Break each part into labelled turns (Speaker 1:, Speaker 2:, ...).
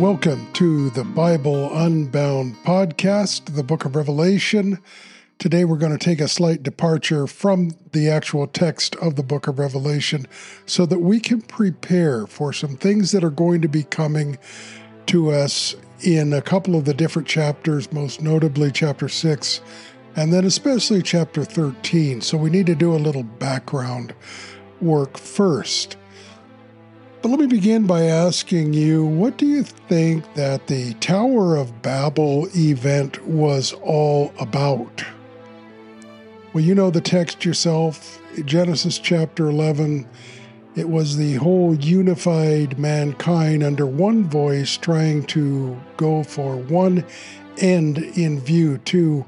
Speaker 1: Welcome to the Bible Unbound podcast, the book of Revelation. Today we're going to take a slight departure from the actual text of the book of Revelation so that we can prepare for some things that are going to be coming to us in a couple of the different chapters, most notably chapter 6, and then especially chapter 13. So we need to do a little background work first. But let me begin by asking you, what do you think that the Tower of Babel event was all about? Well, you know the text yourself, Genesis chapter 11. It was the whole unified mankind under one voice trying to go for one end in view, to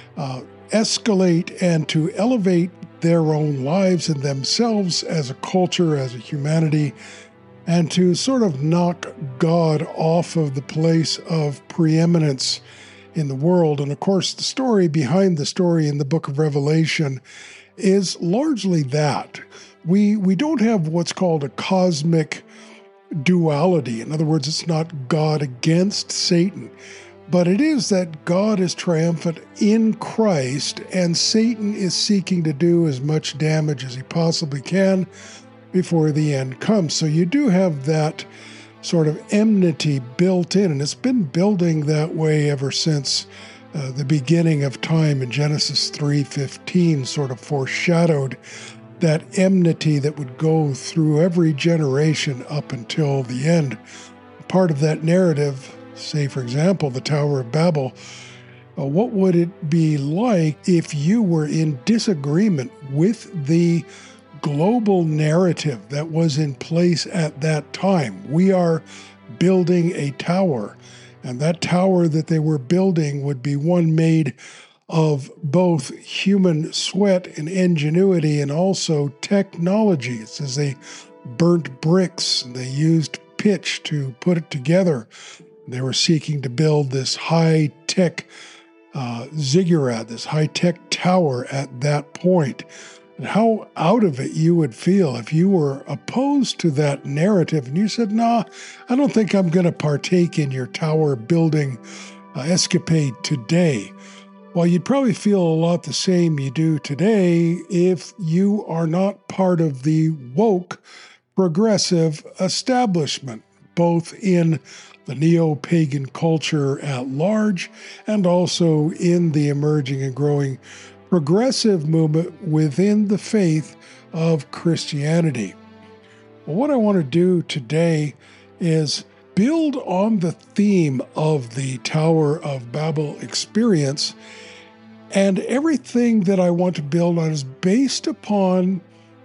Speaker 1: escalate and to elevate their own lives and themselves as a culture, as a humanity, and to sort of knock God off of the place of preeminence in the world. And of course, the story behind the story in the book of Revelation is largely that. We don't have what's called a cosmic duality. In other words, it's not God against Satan, but it is that God is triumphant in Christ and Satan is seeking to do as much damage as he possibly can before the end comes. So you do have that sort of enmity built in, and it's been building that way ever since the beginning of time. In Genesis 3:15 sort of foreshadowed that enmity that would go through every generation up until the end. Part of that narrative, say for example, the Tower of Babel, what would it be like if you were in disagreement with the global narrative that was in place at that time? We are building a tower, and that tower that they were building would be one made of both human sweat and ingenuity and also technology. It says they burnt bricks and they used pitch to put it together. They were seeking to build this high-tech ziggurat, this high-tech tower at that point. And how out of it you would feel if you were opposed to that narrative and you said, nah, I don't think I'm going to partake in your tower building escapade today. Well, you'd probably feel a lot the same you do today if you are not part of the woke progressive establishment, both in the neo-pagan culture at large and also in the emerging and growing progressive movement within the faith of Christianity. Well, what I want to do today is build on the theme of the Tower of Babel experience, and everything that I want to build on is based upon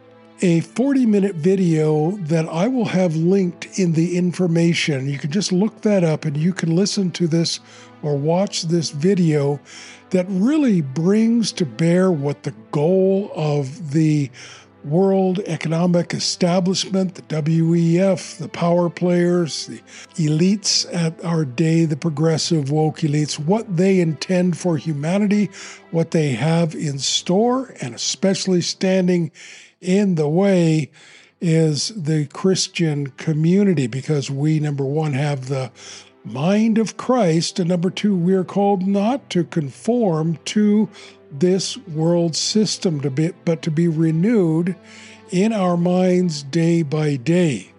Speaker 1: a 40-minute video that I will have linked in the information. You can just look that up and you can listen to this or watch this video that really brings to bear what the goal of the World Economic Establishment, the WEF, the power players, the elites at our day, the progressive woke elites, what they intend for humanity, what they have in store, and especially standing in the way is the Christian community, because we, number one, have the mind of Christ, and number two, we are called not to conform to this world system, but to be renewed in our minds day by day.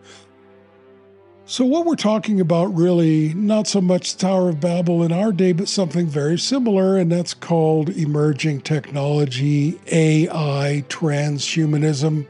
Speaker 1: So what we're talking about really, not so much the Tower of Babel in our day, but something very similar, and that's called emerging technology, AI, transhumanism.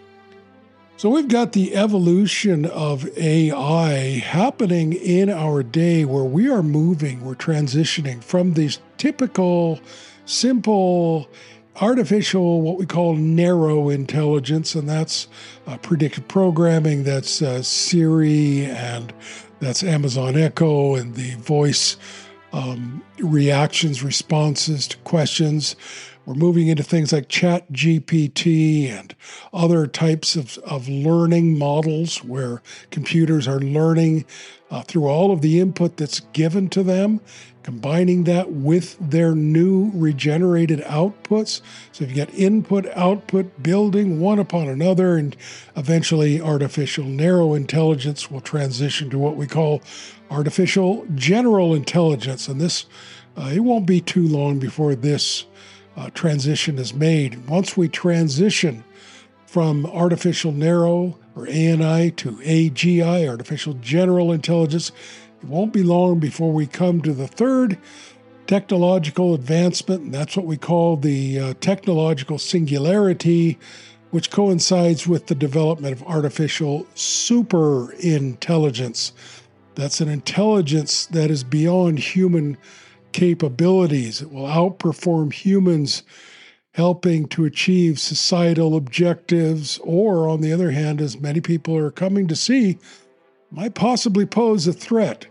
Speaker 1: So we've got the evolution of AI happening in our day where we are moving, we're transitioning from these typical, simple, artificial, what we call narrow intelligence, and that's predictive programming, that's Siri, and that's Amazon Echo, and the voice reactions, responses to questions. We're moving into things like Chat GPT and other types of learning models where computers are learning through all of the input that's given to them, combining that with their new regenerated outputs. So if you get input, output, building one upon another, and eventually artificial narrow intelligence will transition to what we call artificial general intelligence. And this, it won't be too long before this transition is made. Once we transition from artificial narrow or ANI to AGI, artificial general intelligence, it won't be long before we come to the third technological advancement, and that's what we call the technological singularity, which coincides with the development of artificial superintelligence. That's an intelligence that is beyond human capabilities. It will outperform humans, helping to achieve societal objectives, or on the other hand, as many people are coming to see, might possibly pose a threat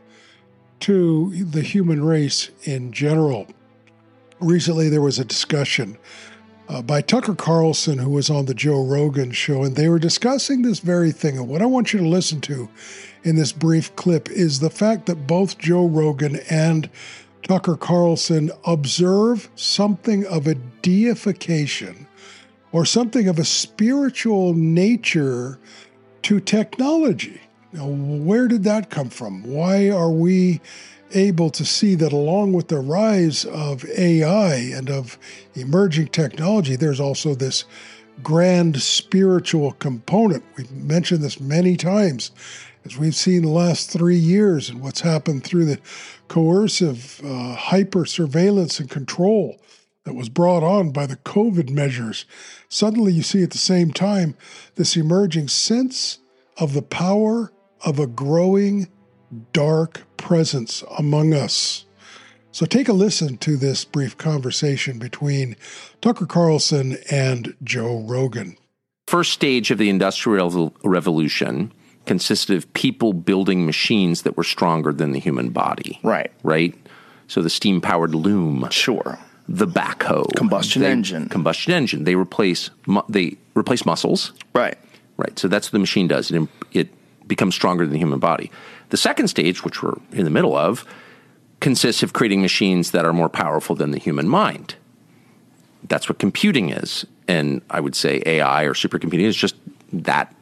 Speaker 1: to the human race in general. Recently, there was a discussion by Tucker Carlson, who was on the Joe Rogan show, and they were discussing this very thing. And what I want you to listen to in this brief clip is the fact that both Joe Rogan and Tucker Carlson observe something of a deification or something of a spiritual nature to technology. Now, where did that come from? Why are we able to see that along with the rise of AI and of emerging technology, there's also this grand spiritual component? We've mentioned this many times as we've seen the last 3 years and what's happened through the coercive hyper surveillance and control that was brought on by the COVID measures. Suddenly you see at the same time this emerging sense of the power of a growing dark presence among us. So take a listen to this brief conversation between Tucker Carlson and Joe Rogan.
Speaker 2: First stage of the Industrial Revolution consisted of people building machines that were stronger than the human body.
Speaker 3: Right.
Speaker 2: Right? So the steam-powered loom.
Speaker 3: Sure.
Speaker 2: The backhoe.
Speaker 3: Combustion engine.
Speaker 2: Combustion engine. They replace muscles.
Speaker 3: Right.
Speaker 2: Right. So that's what the machine does. It becomes stronger than the human body. The second stage, which we're in the middle of, consists of creating machines that are more powerful than the human mind. That's what computing is. And I would say AI or supercomputing is just that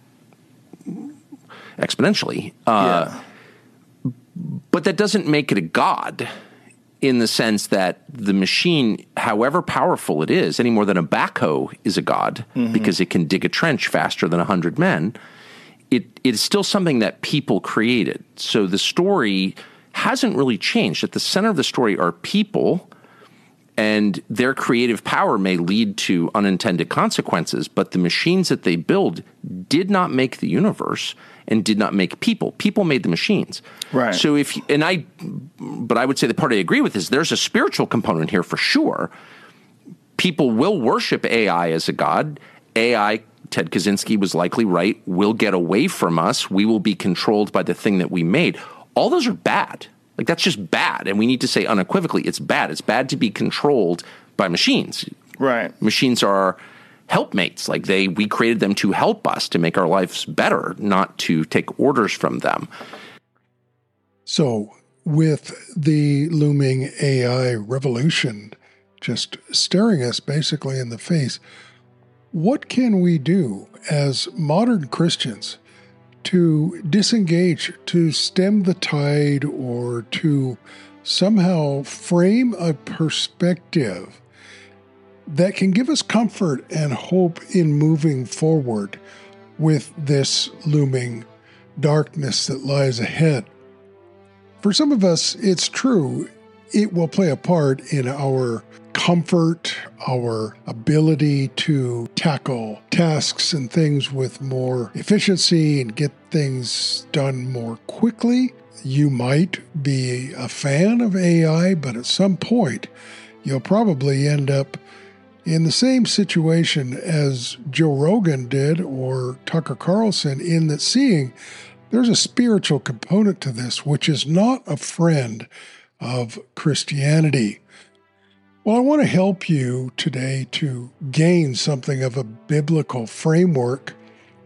Speaker 2: exponentially. But that doesn't make it a god in the sense that the machine, however powerful it is, any more than a backhoe is a god because it can dig a trench faster than 100 men, it is still something that people created. So the story hasn't really changed. At the center of the story are people, and their creative power may lead to unintended consequences, but the machines that they build did not make the universe and did not make people. People made the machines.
Speaker 3: Right.
Speaker 2: So but I would say the part I agree with is there's a spiritual component here for sure. People will worship AI as a god. AI, Ted Kaczynski was likely right, will get away from us. We will be controlled by the thing that we made. All those are bad. Like, that's just bad. And we need to say unequivocally, it's bad. It's bad to be controlled by machines.
Speaker 3: Right.
Speaker 2: Machines are helpmates. Like, we created them to help us, to make our lives better, not to take orders from them.
Speaker 1: So with the looming AI revolution just staring us basically in the face, what can we do as modern Christians to disengage, to stem the tide, or to somehow frame a perspective that can give us comfort and hope in moving forward with this looming darkness that lies ahead? For some of us, it's true, it will play a part in our comfort, our ability to tackle tasks and things with more efficiency and get things done more quickly. You might be a fan of AI, but at some point, you'll probably end up in the same situation as Joe Rogan did or Tucker Carlson, in that seeing there's a spiritual component to this, which is not a friend of Christianity. Well, I want to help you today to gain something of a biblical framework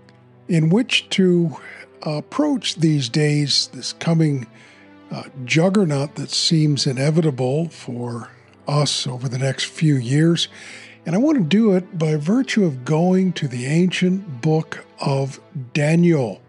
Speaker 1: in which to approach these days, this coming juggernaut that seems inevitable for us over the next few years. And I want to do it by virtue of going to the ancient book of Daniel.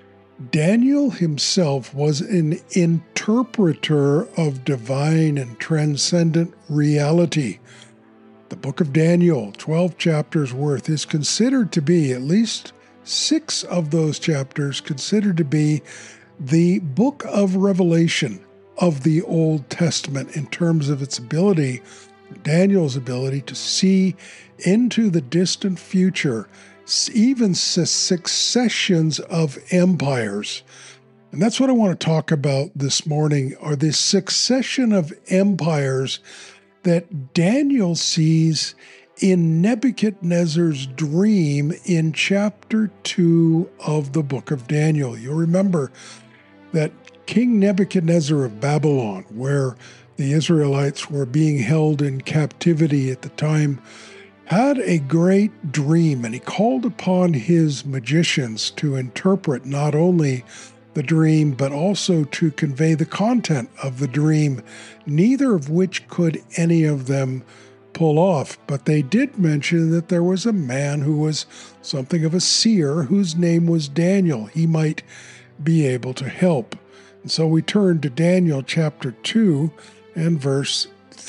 Speaker 1: Daniel himself was an interpreter of divine and transcendent reality. The book of Daniel, 12 chapters worth, is considered to be, at least 6 of those chapters, considered to be the book of Revelation of the Old Testament in terms of its ability, Daniel's ability to see into the distant future, even successions of empires. And that's what I want to talk about this morning, are the succession of empires that Daniel sees in Nebuchadnezzar's dream in chapter 2 of the book of Daniel. You'll remember that King Nebuchadnezzar of Babylon, where the Israelites were being held in captivity at the time, had a great dream, and he called upon his magicians to interpret not only the dream, but also to convey the content of the dream, neither of which could any of them pull off. But they did mention that there was a man who was something of a seer, whose name was Daniel. He might be able to help. And so we turn to Daniel chapter 2 and verse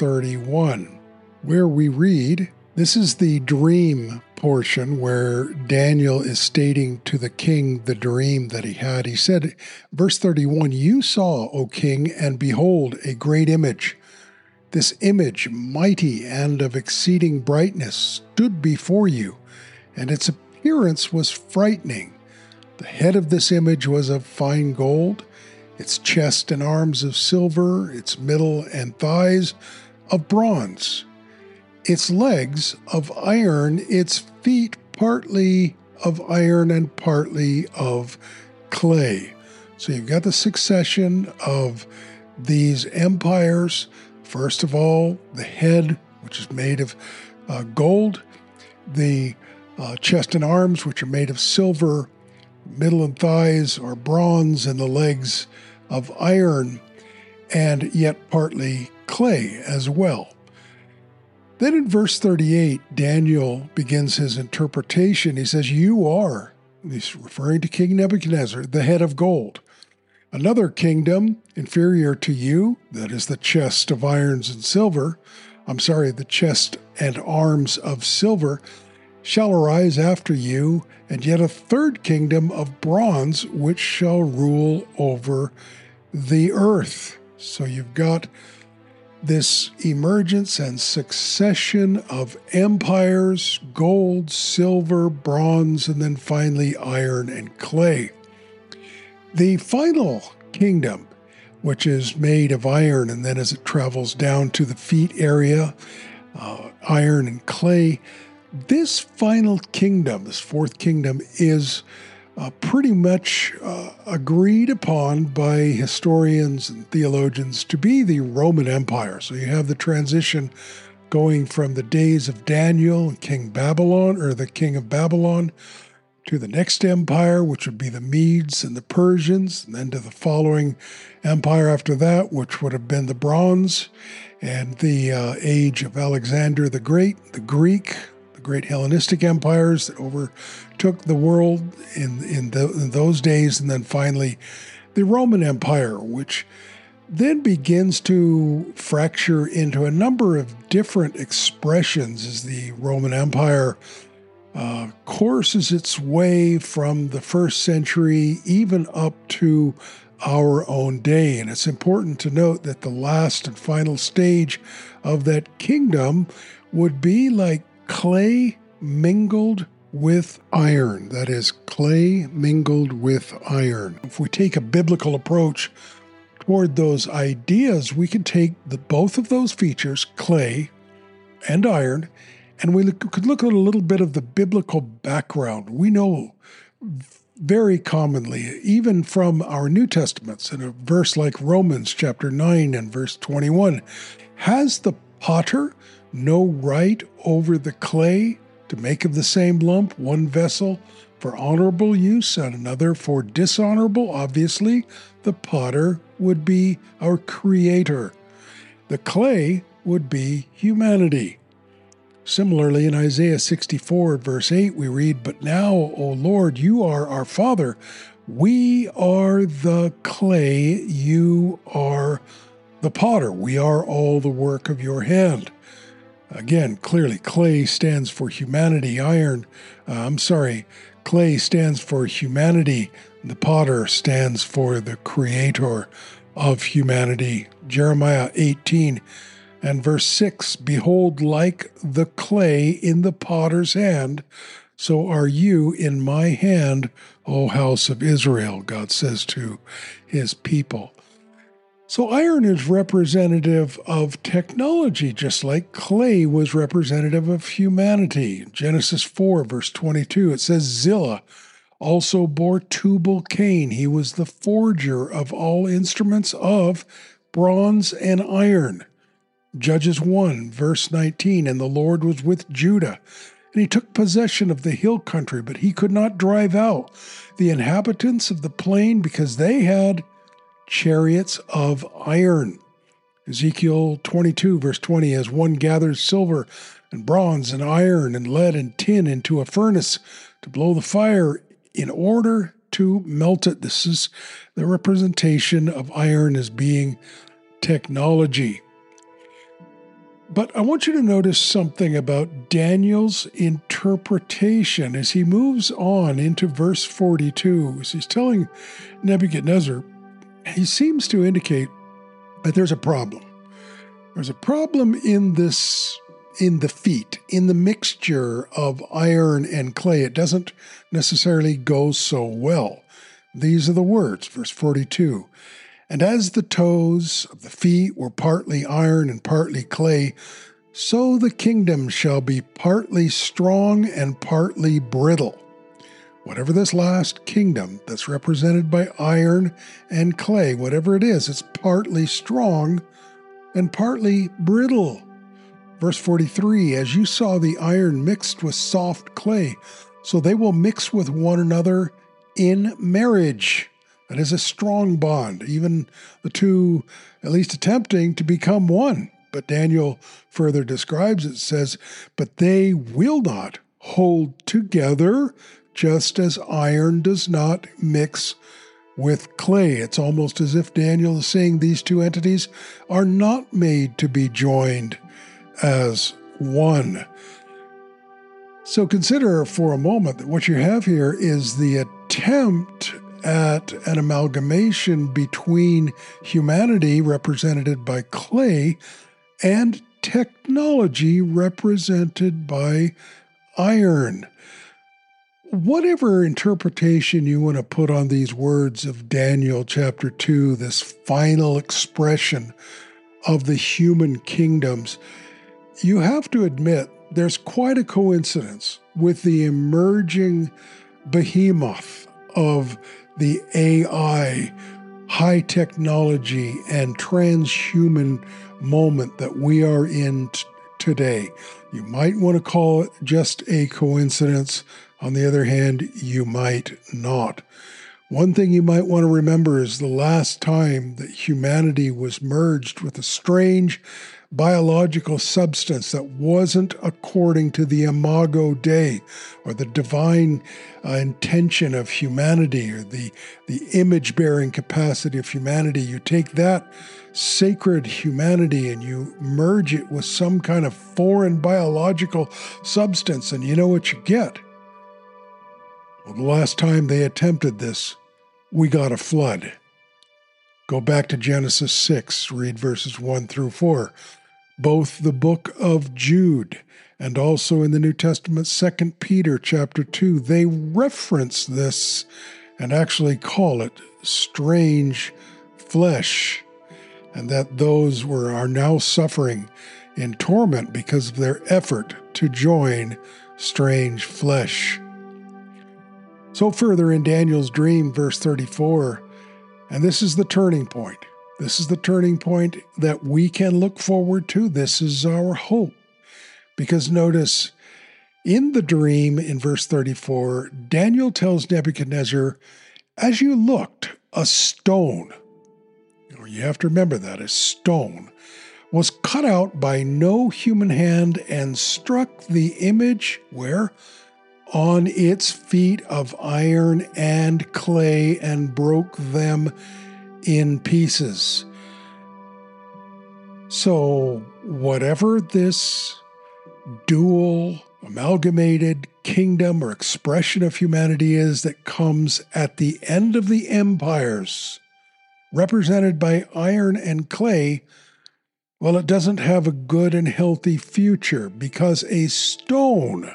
Speaker 1: 31, where we read, this is the dream portion where Daniel is stating to the king the dream that he had. He said, verse 31, "You saw, O king, and behold, a great image. This image, mighty and of exceeding brightness, stood before you, and its appearance was frightening. The head of this image was of fine gold, its chest and arms of silver, its middle and thighs of bronze, its legs of iron, its feet partly of iron and partly of clay." So you've got the succession of these empires. First of all, the head, which is made of gold, the chest and arms, which are made of silver, middle and thighs are bronze, and the legs of iron, and yet partly clay as well. Then in verse 38, Daniel begins his interpretation. He says, "You are," he's referring to King Nebuchadnezzar, "the head of gold. Another kingdom inferior to you, that is the chest of irons and silver, the chest and arms of silver, shall arise after you, and yet a third kingdom of bronze, which shall rule over the earth." So you've got this emergence and succession of empires, gold, silver, bronze, and then finally iron and clay. The final kingdom, which is made of iron, and then as it travels down to the feet area, iron and clay, this final kingdom, this fourth kingdom, is pretty much agreed upon by historians and theologians to be the Roman Empire. So you have the transition going from the days of Daniel, King of Babylon, to the next empire, which would be the Medes and the Persians, and then to the following empire after that, which would have been the Bronze, and the age of Alexander the Great, the Greek, the great Hellenistic empires that overtook the world in those days, and then finally the Roman Empire, which then begins to fracture into a number of different expressions as the Roman Empire courses its way from the first century even up to our own day. And it's important to note that the last and final stage of that kingdom would be like clay mingled with iron. That is, clay mingled with iron. If we take a biblical approach toward those ideas, we can take both of those features, clay and iron, and we could look at a little bit of the biblical background. We know very commonly, even from our New Testaments, in a verse like Romans chapter 9 and verse 21, has the potter no right over the clay to make of the same lump one vessel for honorable use and another for dishonorable? Obviously, the potter would be our creator. The clay would be humanity. Similarly, in Isaiah 64, verse 8, we read, "But now, O Lord, you are our Father. We are the clay, you are the potter. We are all the work of your hand." Again, clearly, clay stands for humanity. Clay stands for humanity. The potter stands for the creator of humanity. Jeremiah 18 and verse 6, "Behold, like the clay in the potter's hand, so are you in my hand, O house of Israel," God says to his people. So iron is representative of technology, just like clay was representative of humanity. In Genesis 4, verse 22, it says, "Zillah also bore Tubal-Cain. He was the forger of all instruments of bronze and iron." Judges 1, verse 19, "And the Lord was with Judah, and he took possession of the hill country, but he could not drive out the inhabitants of the plain because they had chariots of iron." Ezekiel 22, verse 20, "As one gathers silver and bronze and iron and lead and tin into a furnace to blow the fire in order to melt it." This is the representation of iron as being technology. But I want you to notice something about Daniel's interpretation as he moves on into verse 42. As he's telling Nebuchadnezzar, he seems to indicate that there's a problem. There's a problem in the feat, in the mixture of iron and clay. It doesn't necessarily go so well. These are the words, verse 42. "And as the toes of the feet were partly iron and partly clay, so the kingdom shall be partly strong and partly brittle." Whatever this last kingdom that's represented by iron and clay, whatever it is, it's partly strong and partly brittle. Verse 43, "As you saw the iron mixed with soft clay, so they will mix with one another in marriage." That is a strong bond, even the two at least attempting to become one. But Daniel further describes it, says, "But they will not hold together, just as iron does not mix with clay." It's almost as if Daniel is saying these two entities are not made to be joined as one. So consider for a moment that what you have here is the attempt at an amalgamation between humanity, represented by clay, and technology, represented by iron. Whatever interpretation you want to put on these words of Daniel chapter 2, this final expression of the human kingdoms, you have to admit there's quite a coincidence with the emerging behemoth of the AI, high technology, and transhuman moment that we are in today. You might want to call it just a coincidence. On the other hand, you might not. One thing you might want to remember is the last time that humanity was merged with a strange biological substance that wasn't according to the imago Dei, or the divine intention of humanity, or the image-bearing capacity of humanity. You take that sacred humanity and you merge it with some kind of foreign biological substance, and you know what you get. Well, the last time they attempted this, we got a flood. Go back to Genesis 6, read verses 1 through 4. Both the book of Jude and also in the New Testament, 2 Peter chapter 2, they reference this and actually call it strange flesh, and that those are now suffering in torment because of their effort to join strange flesh. So further in Daniel's dream, verse 34, and this is the turning point. This is the turning point that we can look forward to. This is our hope. Because notice, in the dream in verse 34, Daniel tells Nebuchadnezzar, as you looked, a stone, you have to remember that, a stone, was cut out by no human hand and struck the image, where? On its feet of iron and clay, and broke them in pieces. So whatever this dual, amalgamated kingdom or expression of humanity is that comes at the end of the empires, represented by iron and clay, well, it doesn't have a good and healthy future, because a stone,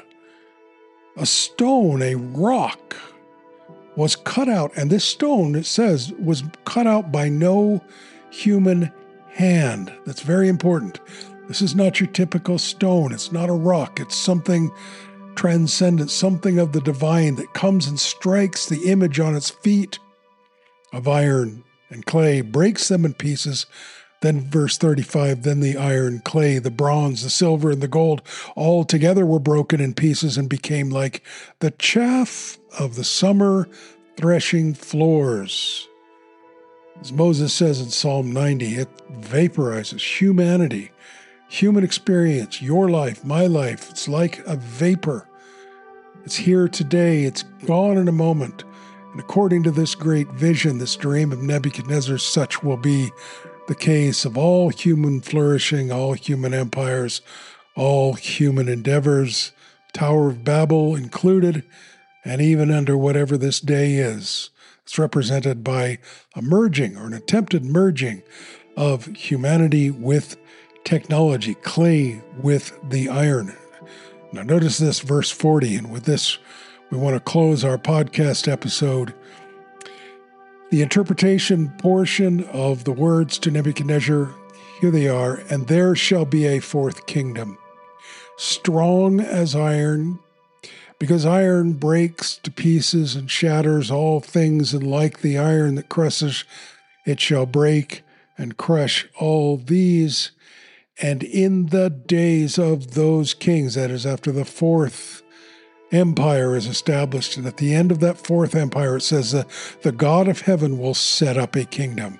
Speaker 1: a rock, was cut out. And this stone, it says, was cut out by no human hand. That's very important. This is not your typical stone. It's not a rock. It's something transcendent, something of the divine that comes and strikes the image on its feet of iron and clay, breaks them in pieces. Then verse 35, then the iron, clay, the bronze, the silver, and the gold all together were broken in pieces and became like the chaff of the summer threshing floors. As Moses says in Psalm 90, it vaporizes humanity, human experience, your life, my life. It's like a vapor. It's here today. It's gone in a moment. And according to this great vision, this dream of Nebuchadnezzar, such will be the case of all human flourishing, all human empires, all human endeavors, Tower of Babel included, and even under whatever this day is. It's represented by a merging or an attempted merging of humanity with technology, clay with the iron. Now notice this, verse 40, and with this we want to close our podcast episode. The interpretation portion of the words to Nebuchadnezzar, here they are, and there shall be a fourth kingdom, strong as iron, because iron breaks to pieces and shatters all things, and like the iron that crushes, it shall break and crush all these. And in the days of those kings, that is after the fourth empire is established, and at the end of that fourth empire, it says the God of heaven will set up a kingdom.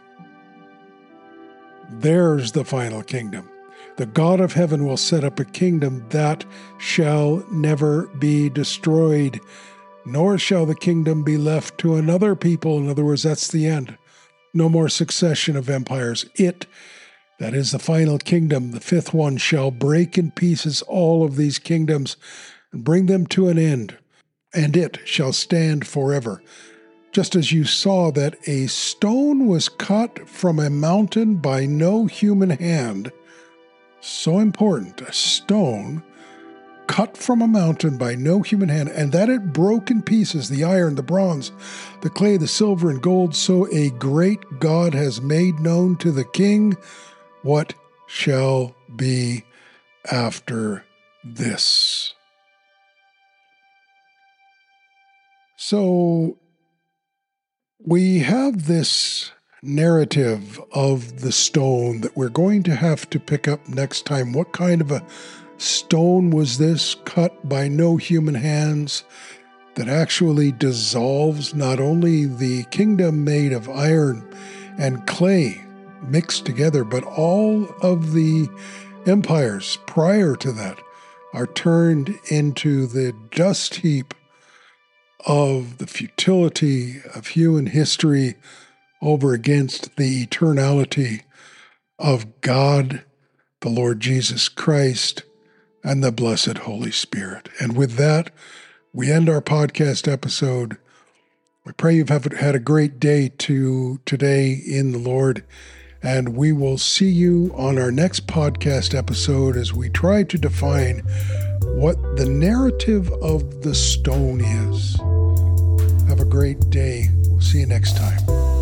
Speaker 1: There's the final kingdom. The God of heaven will set up a kingdom that shall never be destroyed, nor shall the kingdom be left to another people. In other words, that's the end. No more succession of empires. It, that is the final kingdom, the fifth one, shall break in pieces all of these kingdoms and bring them to an end, and it shall stand forever. Just as you saw that a stone was cut from a mountain by no human hand, so important, a stone cut from a mountain by no human hand, and that it broke in pieces the iron, the bronze, the clay, the silver, and gold, so a great God has made known to the king what shall be after this. So we have this narrative of the stone that we're going to have to pick up next time. What kind of a stone was this, cut by no human hands, that actually dissolves not only the kingdom made of iron and clay mixed together, but all of the empires prior to that are turned into the dust heap of the futility of human history over against the eternality of God, the Lord Jesus Christ, and the blessed Holy Spirit. And with that, we end our podcast episode. We pray you've had a great day today in the Lord, and we will see you on our next podcast episode as we try to define what the narrative of the stone is. Have a great day. We'll see you next time.